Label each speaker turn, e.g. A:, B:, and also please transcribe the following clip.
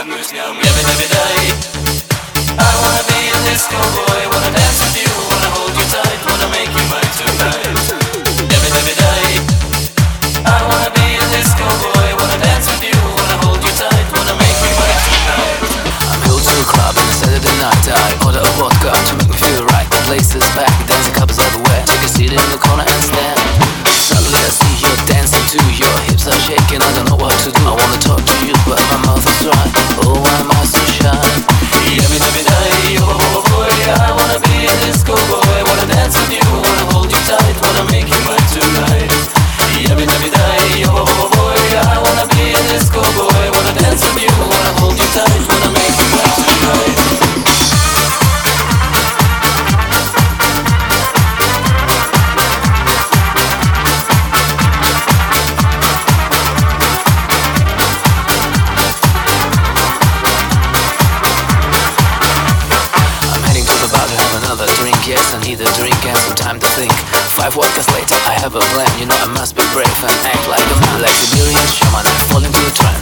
A: every day. I wanna be a disco boy, wanna dance with you, wanna hold you tight, wanna make you mine tonight. Every day. I wanna be a disco boy, wanna dance with you, wanna hold you tight, wanna make you mine tonight.
B: I'm go to a club on a Saturday night. I order a vodka to make me feel right. The place is packed, dancing couples everywhere. Take a seat in the corner and stand. Suddenly I see you dancing too. Your hips are shaking, I don't know what to do. I wanna talk to you, but my mouth is dry. Oh, why am I so shy?
A: Every day, oh boy, I wanna be a disco boy, wanna dance with you, wanna hold you tight, wanna make you mine tonight. Every day, oh boy, I wanna be a disco boy, wanna dance with you, wanna hold you tight, wanna make you mine tonight.
B: Yes, I need a drink and some time to think. 5 vodkas later, I have a plan. You know I must be brave and act like a man, like Siberian shaman. I fall into a trance.